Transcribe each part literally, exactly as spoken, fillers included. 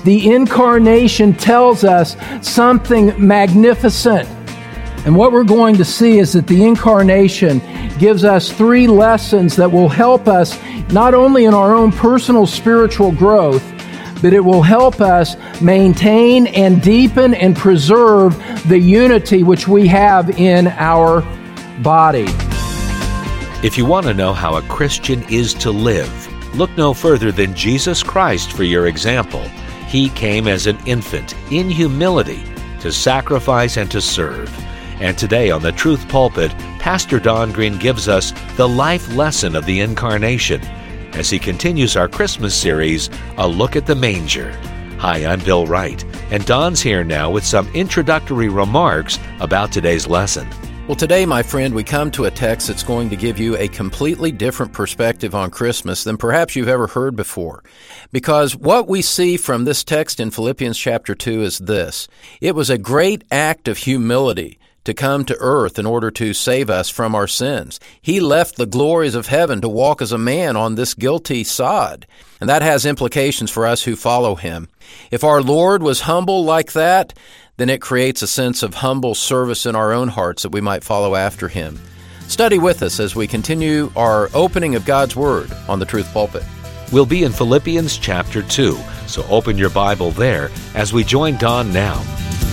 the incarnation tells us something magnificent. And what we're going to see is that the incarnation gives us three lessons that will help us not only in our own personal spiritual growth, but it will help us maintain and deepen and preserve the unity which we have in our body. If you want to know how a Christian is to live, look no further than Jesus Christ for your example. He came as an infant in humility to sacrifice and to serve. And today on the Truth Pulpit, Pastor Don Green gives us the life lesson of the Incarnation as he continues our Christmas series, A Look at the Manger. Hi, I'm Bill Wright, and Don's here now with some introductory remarks about today's lesson. Well, today, my friend, we come to a text that's going to give you a completely different perspective on Christmas than perhaps you've ever heard before. Because what we see from this text in Philippians chapter two is this. It was a great act of humility to come to earth in order to save us from our sins. He left the glories of heaven to walk as a man on this guilty sod. And that has implications for us who follow him. If our Lord was humble like that, then it creates a sense of humble service in our own hearts that we might follow after him. Study with us as we continue our opening of God's Word on the Truth Pulpit. We'll be in Philippians chapter two, so open your Bible there as we join Don now.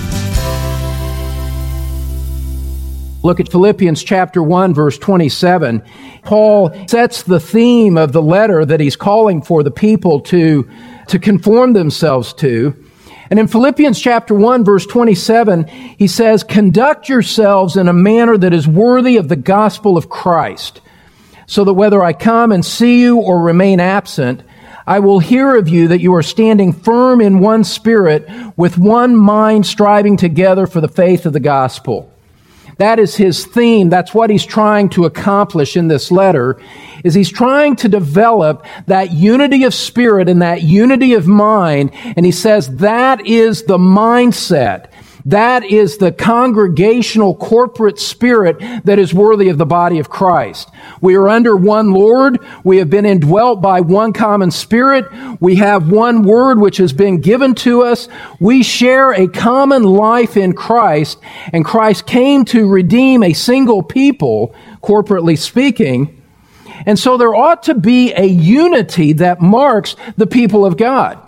Look at Philippians chapter one, verse twenty-seven. Paul sets the theme of the letter that he's calling for the people to, to conform themselves to. And in Philippians chapter one, verse twenty-seven, he says, "Conduct yourselves in a manner that is worthy of the gospel of Christ, so that whether I come and see you or remain absent, I will hear of you that you are standing firm in one spirit, with one mind striving together for the faith of the gospel." That is his theme. That's what he's trying to accomplish in this letter, is he's trying to develop that unity of spirit and that unity of mind. And he says that is the mindset. That is the congregational corporate spirit that is worthy of the body of Christ. We are under one Lord. We have been indwelt by one common spirit. We have one word which has been given to us. We share a common life in Christ, and Christ came to redeem a single people, corporately speaking. And so there ought to be a unity that marks the people of God.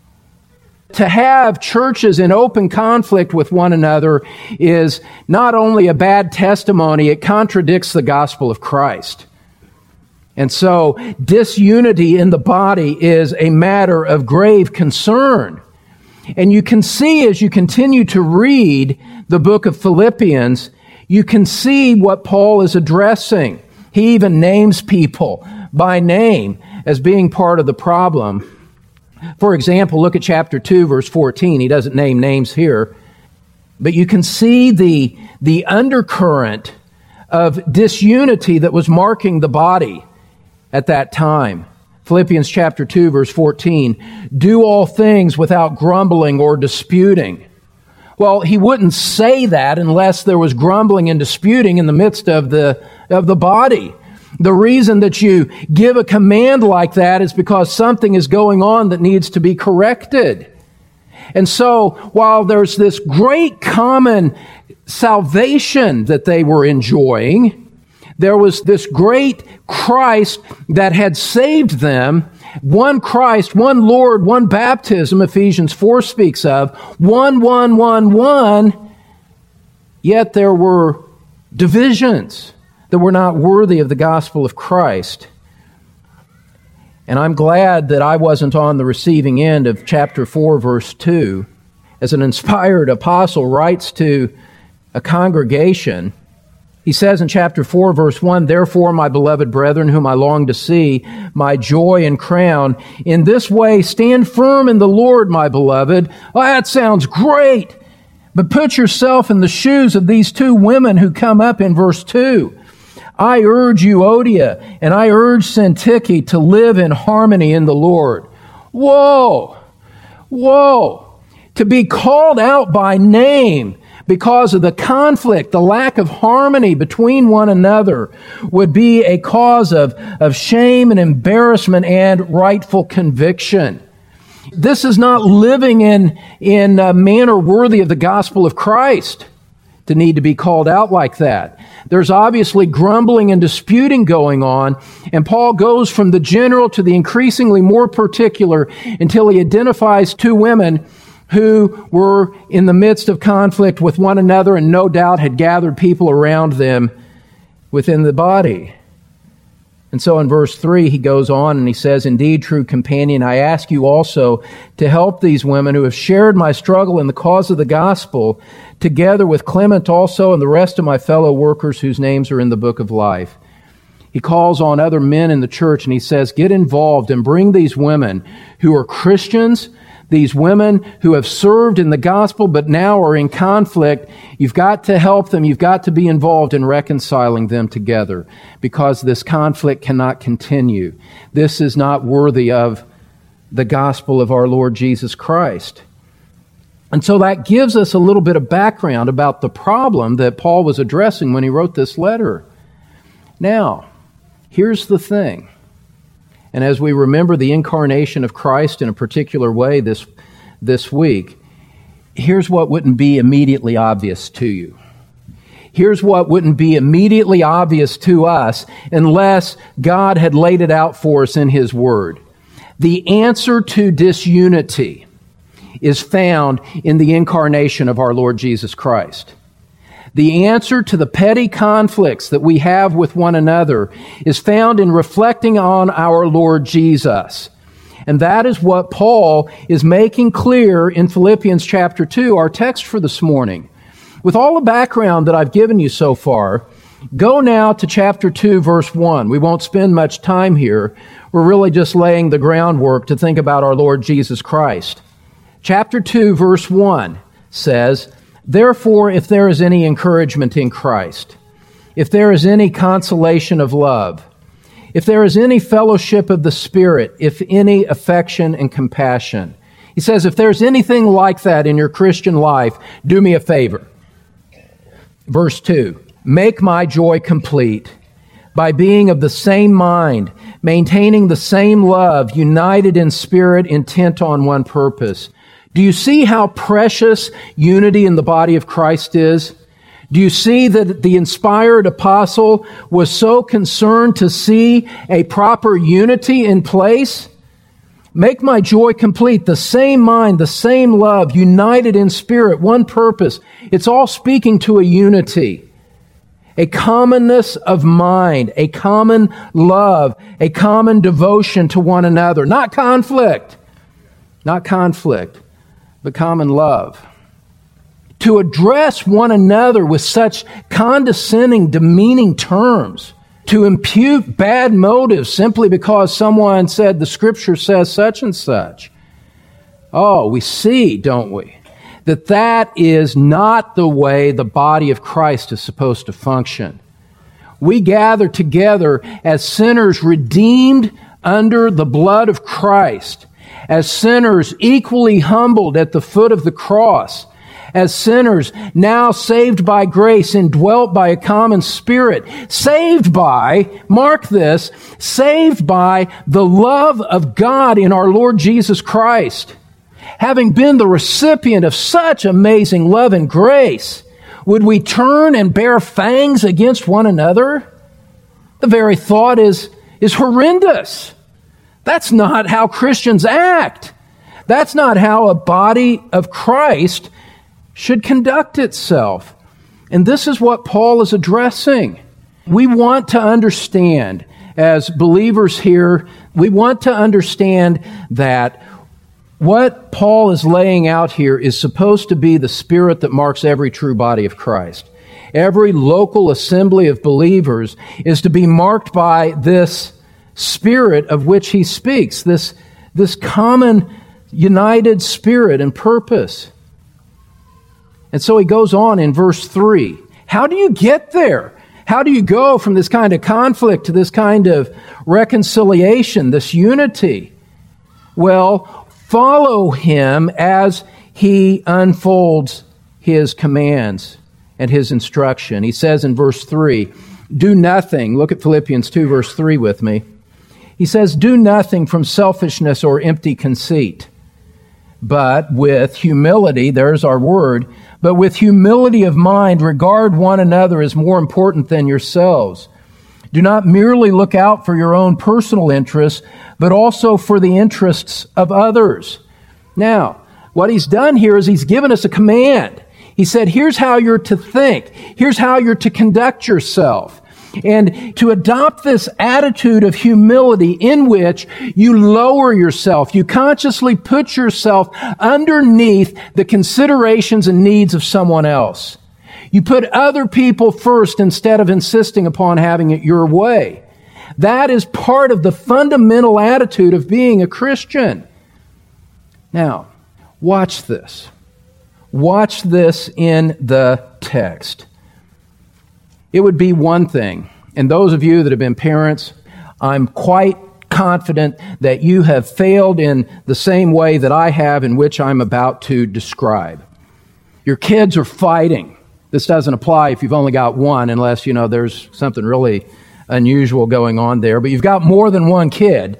To have churches in open conflict with one another is not only a bad testimony, it contradicts the gospel of Christ. And so disunity in the body is a matter of grave concern. And you can see as you continue to read the book of Philippians, you can see what Paul is addressing. He even names people by name as being part of the problem. For example, look at chapter two, verse fourteen. He doesn't name names here. But you can see the, the undercurrent of disunity that was marking the body at that time. Philippians chapter two, verse fourteen. "Do all things without grumbling or disputing." Well, he wouldn't say that unless there was grumbling and disputing in the midst of the, of the body. The reason that you give a command like that is because something is going on that needs to be corrected. And so, while there's this great common salvation that they were enjoying, there was this great Christ that had saved them. One Christ, one Lord, one baptism, Ephesians four speaks of. One, one, one, one. Yet there were divisions that were not worthy of the gospel of Christ. And I'm glad that I wasn't on the receiving end of chapter four, verse two. As an inspired apostle writes to a congregation, he says in chapter four, verse one, "Therefore, my beloved brethren, whom I long to see, my joy and crown, in this way stand firm in the Lord, my beloved." Oh, that sounds great. But put yourself in the shoes of these two women who come up in verse two. "I urge Euodia and I urge Syntyche to live in harmony in the Lord." Whoa! Whoa! To be called out by name because of the conflict, the lack of harmony between one another would be a cause of, of shame and embarrassment and rightful conviction. this is not living in, in a manner worthy of the gospel of Christ to need to be called out like that. There's obviously grumbling and disputing going on, and Paul goes from the general to the increasingly more particular until he identifies two women who were in the midst of conflict with one another and no doubt had gathered people around them within the body. And so in verse three, he goes on and he says, "Indeed, true companion, I ask you also to help these women who have shared my struggle in the cause of the gospel, together with Clement also and the rest of my fellow workers whose names are in the book of life." He calls on other men in the church and he says, get involved and bring these women who are Christians, these women who have served in the gospel but now are in conflict. You've got to help them. You've got to be involved in reconciling them together, because this conflict cannot continue. This is not worthy of the gospel of our Lord Jesus Christ. And so that gives us a little bit of background about the problem that Paul was addressing when he wrote this letter. Now, here's the thing. And as we remember the incarnation of Christ in a particular way this, this week, here's what wouldn't be immediately obvious to you. Here's what wouldn't be immediately obvious to us unless God had laid it out for us in His Word. The answer to disunity is found in the incarnation of our Lord Jesus Christ. The answer to the petty conflicts that we have with one another is found in reflecting on our Lord Jesus. And that is what Paul is making clear in Philippians chapter two, our text for this morning. With all the background that I've given you so far, go now to chapter two, verse one. We won't spend much time here. We're really just laying the groundwork to think about our Lord Jesus Christ. Chapter two, verse one says, "Therefore, if there is any encouragement in Christ, if there is any consolation of love, if there is any fellowship of the Spirit, if any affection and compassion." He says, if there's anything like that in your Christian life, do me a favor. Verse two, "Make my joy complete by being of the same mind, maintaining the same love, united in spirit, intent on one purpose." Do you see how precious unity in the body of Christ is? Do you see that the inspired apostle was so concerned to see a proper unity in place? Make my joy complete, the same mind, the same love, united in spirit, one purpose. It's all speaking to a unity, a commonness of mind, a common love, a common devotion to one another. Not conflict, not conflict. But common love. To address one another with such condescending, demeaning terms, to impute bad motives simply because someone said the Scripture says such and such. Oh, we see, don't we, that that is not the way the body of Christ is supposed to function. We gather together as sinners redeemed under the blood of Christ, as sinners equally humbled at the foot of the cross, as sinners now saved by grace, indwelt by a common Spirit, saved by, mark this, saved by the love of God in our Lord Jesus Christ. Having been the recipient of such amazing love and grace, would we turn and bear fangs against one another? The very thought is, is horrendous. That's not how Christians act. That's not how a body of Christ should conduct itself. And this is what Paul is addressing. We want to understand, as believers here, we want to understand that what Paul is laying out here is supposed to be the spirit that marks every true body of Christ. Every local assembly of believers is to be marked by this spirit of which he speaks, this, this common united spirit and purpose. And so he goes on in verse three. How do you get there? How do you go from this kind of conflict to this kind of reconciliation, this unity? Well, follow him as he unfolds his commands and his instruction. He says in verse three, do nothing. Look at Philippians two, verse three with me. He says, do nothing from selfishness or empty conceit, but with humility, there's our word, but with humility of mind, regard one another as more important than yourselves. Do not merely look out for your own personal interests, but also for the interests of others. Now, what he's done here is he's given us a command. He said, here's how you're to think. Here's how you're to conduct yourself. And to adopt this attitude of humility in which you lower yourself, you consciously put yourself underneath the considerations and needs of someone else. You put other people first instead of insisting upon having it your way. That is part of the fundamental attitude of being a Christian. Now, watch this. Watch this in the text. It would be one thing, and those of you that have been parents, I'm quite confident that you have failed in the same way that I have, in which I'm about to describe. Your kids are fighting. This doesn't apply if you've only got one, unless, you know, there's something really unusual going on there. But you've got more than one kid,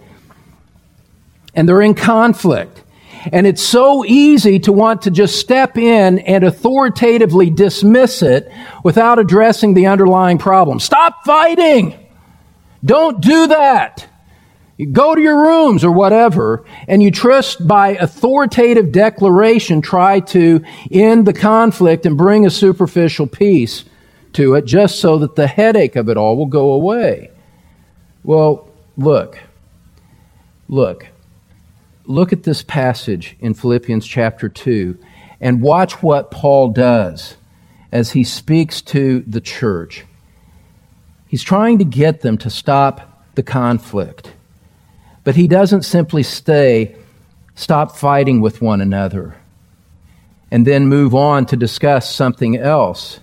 and they're in conflict. And it's so easy to want to just step in and authoritatively dismiss it without addressing the underlying problem. Stop fighting! Don't do that! You go to your rooms or whatever, and you trust by authoritative declaration try to end the conflict and bring a superficial peace to it just so that the headache of it all will go away. Well, look. Look. Look at this passage in Philippians chapter two and watch what Paul does as he speaks to the church. He's trying to get them to stop the conflict. But he doesn't simply stay, stop fighting with one another, and then move on to discuss something else.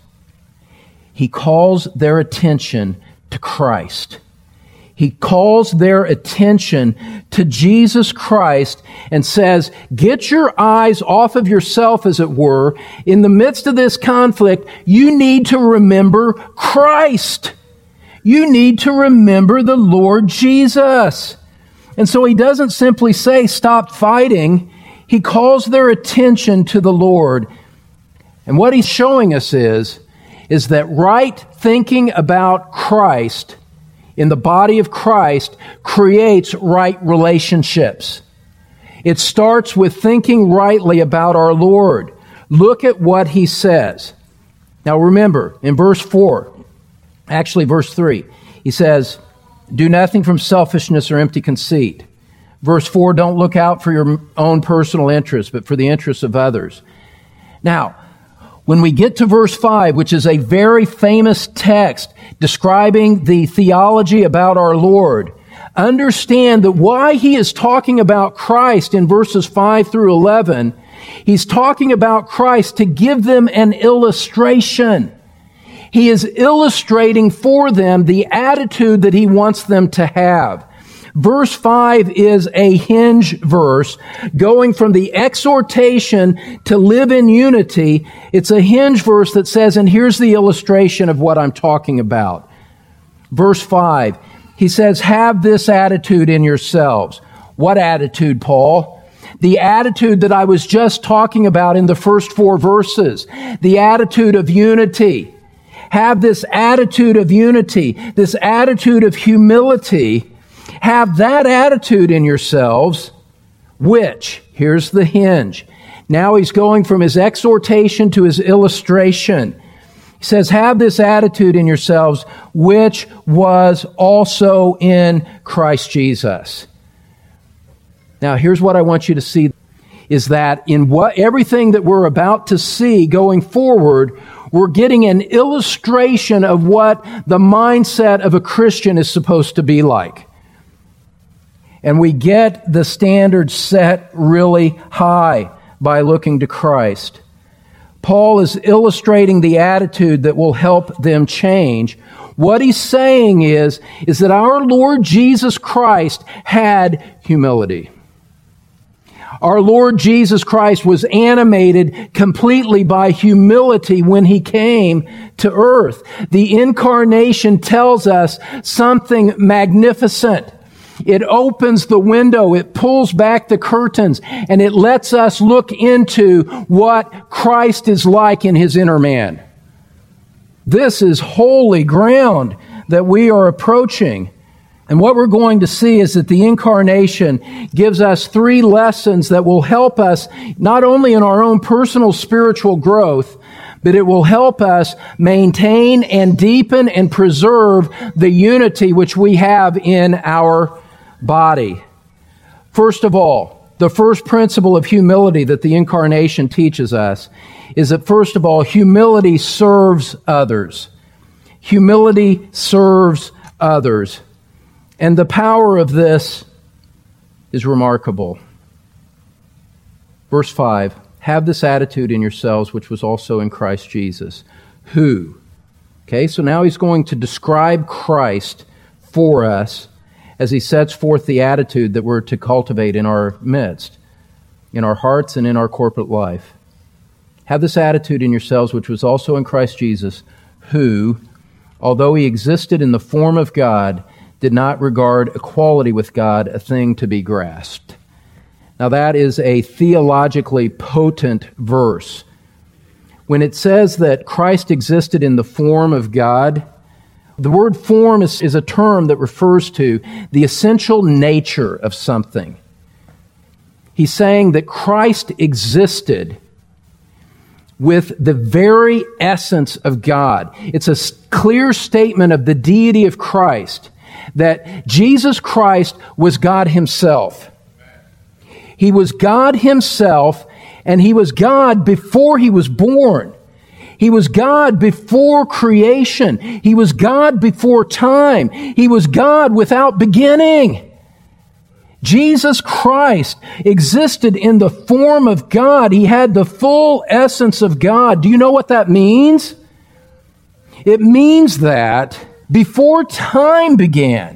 He calls their attention to Christ. He calls their attention to Jesus Christ and says, get your eyes off of yourself, as it were. In the midst of this conflict, you need to remember Christ. You need to remember the Lord Jesus. And so he doesn't simply say, stop fighting. He calls their attention to the Lord. And what he's showing us is, is that right thinking about Christ in the body of Christ creates right relationships. It starts with thinking rightly about our Lord. Look at what he says. Now remember, in verse four, actually verse three, he says, do nothing from selfishness or empty conceit. Verse four, don't look out for your own personal interests, but for the interests of others. Now, when we get to verse five, which is a very famous text describing the theology about our Lord, understand that why he is talking about Christ in verses five through eleven, he's talking about Christ to give them an illustration. He is illustrating for them the attitude that he wants them to have. Verse five is a hinge verse going from the exhortation to live in unity. It's a hinge verse that says, and here's the illustration of what I'm talking about. Verse five, he says, have this attitude in yourselves. What attitude, Paul? The attitude that I was just talking about in the first four verses. The attitude of unity. Have this attitude of unity, this attitude of humility. Have that attitude in yourselves, which, here's the hinge. Now he's going from his exhortation to his illustration. He says, have this attitude in yourselves, which was also in Christ Jesus. Now here's what I want you to see, is that in what everything that we're about to see going forward, we're getting an illustration of what the mindset of a Christian is supposed to be like. And we get the standard set really high by looking to Christ. Paul is illustrating the attitude that will help them change. What he's saying is, is that our Lord Jesus Christ had humility. Our Lord Jesus Christ was animated completely by humility when he came to earth. The incarnation tells us something magnificent. It opens the window, it pulls back the curtains, and it lets us look into what Christ is like in His inner man. This is holy ground that we are approaching. And what we're going to see is that the incarnation gives us three lessons that will help us not only in our own personal spiritual growth, but it will help us maintain and deepen and preserve the unity which we have in our body. First of all, the first principle of humility that the incarnation teaches us is that, first of all, humility serves others. Humility serves others. And the power of this is remarkable. Verse five, have this attitude in yourselves, which was also in Christ Jesus, who, okay, so now he's going to describe Christ for us as he sets forth the attitude that we're to cultivate in our midst, in our hearts and in our corporate life. Have this attitude in yourselves, which was also in Christ Jesus, who, although he existed in the form of God, did not regard equality with God a thing to be grasped. Now that is a theologically potent verse. When it says that Christ existed in the form of God, the word form is, is a term that refers to the essential nature of something. He's saying that Christ existed with the very essence of God. It's a clear statement of the deity of Christ, that Jesus Christ was God Himself. He was God Himself, and He was God before He was born. He was God before creation. He was God before time. He was God without beginning. Jesus Christ existed in the form of God. He had the full essence of God. Do you know what that means? It means that before time began,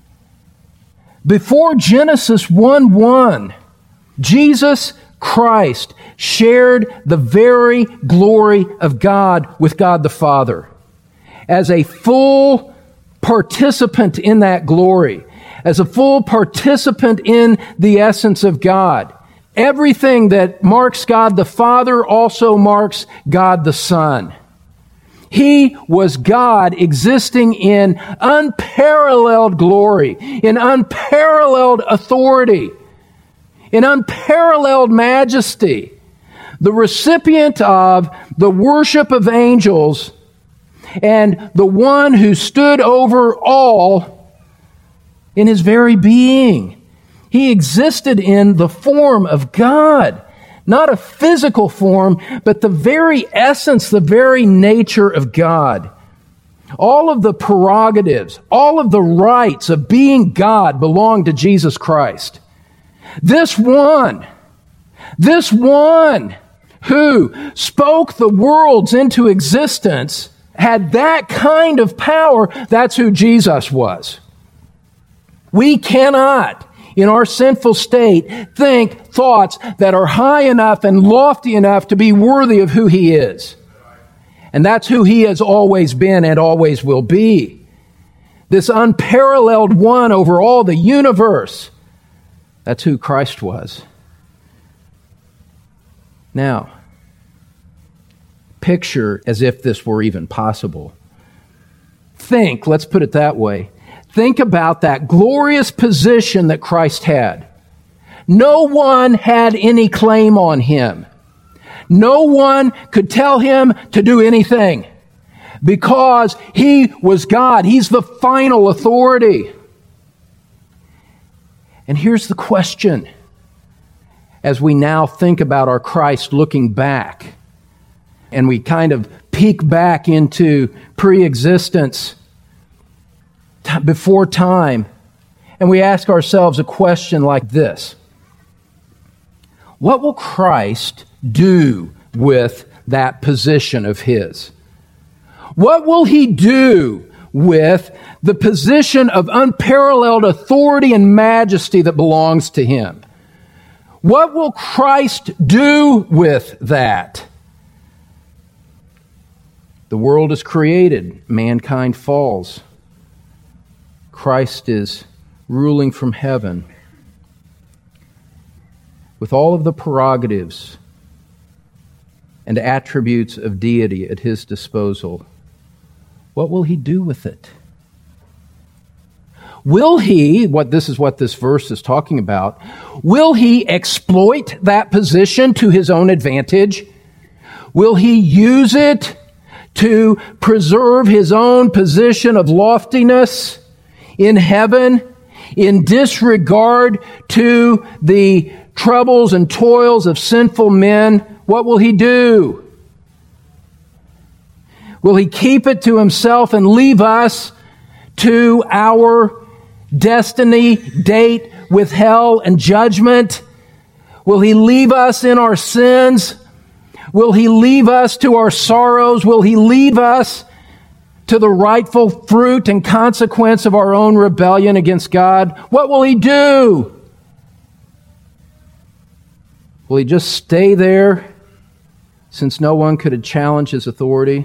before Genesis one one, Jesus Christ shared the very glory of God with God the Father. As a full participant in that glory, as a full participant in the essence of God. Everything that marks God the Father also marks God the Son. He was God existing in unparalleled glory, in unparalleled authority, in unparalleled majesty, the recipient of the worship of angels, and the one who stood over all in His very being. He existed in the form of God. Not a physical form, but the very essence, the very nature of God. All of the prerogatives, all of the rights of being God belong to Jesus Christ. This one, this one who spoke the worlds into existence had that kind of power. That's who Jesus was. We cannot, in our sinful state, think thoughts that are high enough and lofty enough to be worthy of who He is. And that's who He has always been and always will be. This unparalleled one over all the universe. That's who Christ was. Now, picture as if this were even possible. Think, let's put it that way. Think about that glorious position that Christ had. No one had any claim on Him. No one could tell Him to do anything because He was God. He's the final authority. And here's the question. As we now think about our Christ looking back, and we kind of peek back into pre-existence t- before time, and we ask ourselves a question like this. What will Christ do with that position of His? What will He do with the position of unparalleled authority and majesty that belongs to Him? What will Christ do with that? The world is created. Mankind falls. Christ is ruling from heaven, with all of the prerogatives and attributes of deity at his disposal, what will he do with it? Will he, what this is what this verse is talking about, will he exploit that position to his own advantage? Will he use it to preserve his own position of loftiness in heaven in disregard to the troubles and toils of sinful men? What will he do? Will he keep it to himself and leave us to our destiny, date with hell and judgment? Will he leave us in our sins? Will he leave us to our sorrows? Will he leave us to the rightful fruit and consequence of our own rebellion against God? What will he do? Will he just stay there since no one could challenge his authority?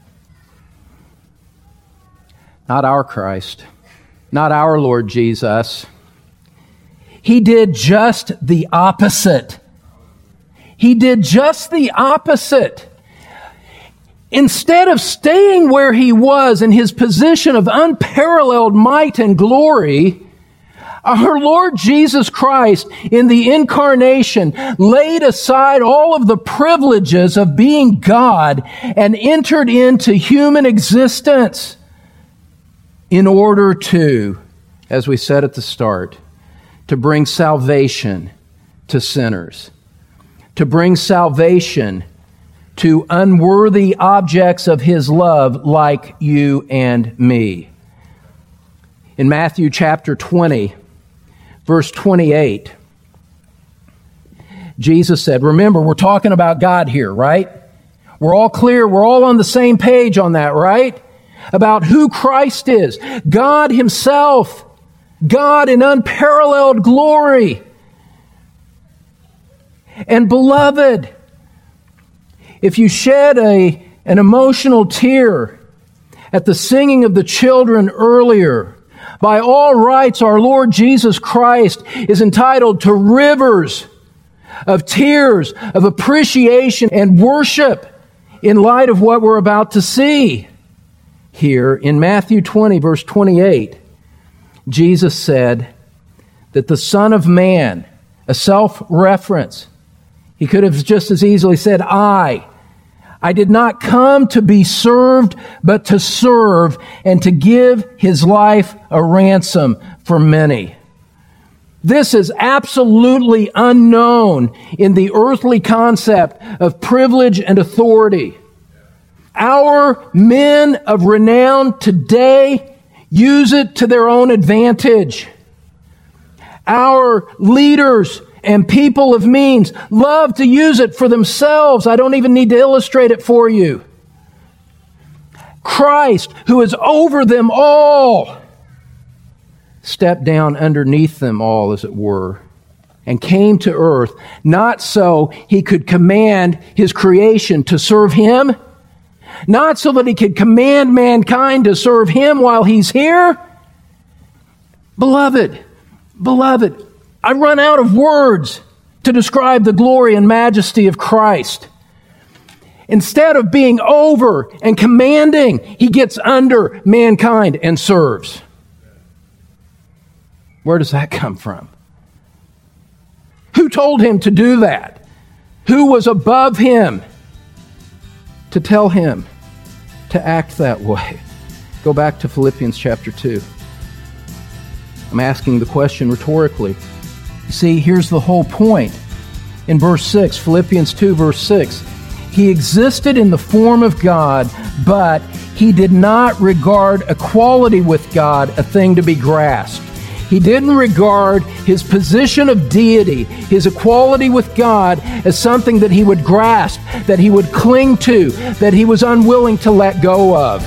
Not our Christ. Not our Lord Jesus. He did just the opposite. He did just the opposite. Instead of staying where he was in his position of unparalleled might and glory, our Lord Jesus Christ in the incarnation laid aside all of the privileges of being God and entered into human existence in order to, as we said at the start, to bring salvation to sinners, to bring salvation to unworthy objects of his love like you and me. In Matthew chapter twenty, verse twenty-eight, Jesus said, remember, we're talking about God here, right? We're all clear, we're all on the same page on that, right? About who Christ is. God himself. God in unparalleled glory. And beloved, if you shed a, an emotional tear at the singing of the children earlier, by all rights our Lord Jesus Christ is entitled to rivers of tears, of appreciation and worship in light of what we're about to see. Here in Matthew twenty, verse twenty-eight, Jesus said that the Son of Man, a self-reference, he could have just as easily said, I, I did not come to be served, but to serve and to give his life a ransom for many. This is absolutely unknown in the earthly concept of privilege and authority. Our men of renown today use it to their own advantage. Our leaders and people of means love to use it for themselves. I don't even need to illustrate it for you. Christ, who is over them all, stepped down underneath them all, as it were, and came to earth, not so he could command his creation to serve him, not so that he could command mankind to serve him while he's here. Beloved, beloved, I run out of words to describe the glory and majesty of Christ. Instead of being over and commanding, he gets under mankind and serves. Where does that come from? Who told him to do that? Who was above him to tell him to act that way? Go back to Philippians chapter two. I'm asking the question rhetorically. You see, here's the whole point. In verse six, Philippians two, verse six, he existed in the form of God, but he did not regard equality with God a thing to be grasped. He didn't regard his position of deity, his equality with God, as something that he would grasp, that he would cling to, that he was unwilling to let go of.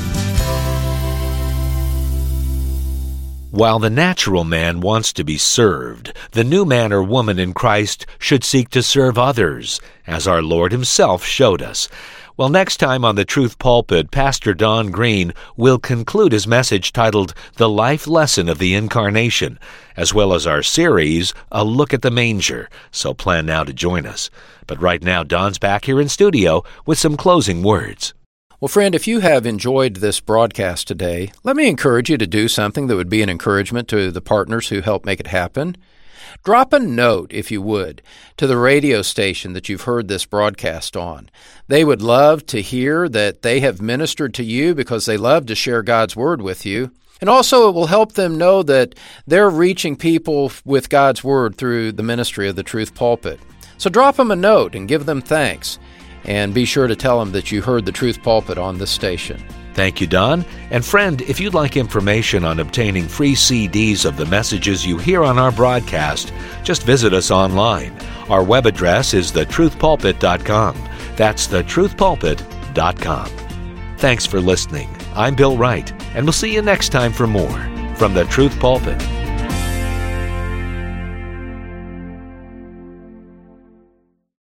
While the natural man wants to be served, the new man or woman in Christ should seek to serve others, as our Lord himself showed us. Well, next time on The Truth Pulpit, Pastor Don Green will conclude his message titled The Life Lesson of the Incarnation, as well as our series, A Look at the Manger. So plan now to join us. But right now, Don's back here in studio with some closing words. Well, friend, if you have enjoyed this broadcast today, let me encourage you to do something that would be an encouragement to the partners who help make it happen. Drop a note, if you would, to the radio station that you've heard this broadcast on. They would love to hear that they have ministered to you because they love to share God's Word with you. And also it will help them know that they're reaching people with God's Word through the ministry of the Truth Pulpit. So drop them a note and give them thanks. And be sure to tell them that you heard the Truth Pulpit on this station. Thank you, Don. And friend, if you'd like information on obtaining free C Ds of the messages you hear on our broadcast, just visit us online. Our web address is the truth pulpit dot com. That's the truth pulpit dot com. Thanks for listening. I'm Bill Wright, and we'll see you next time for more from the Truth Pulpit.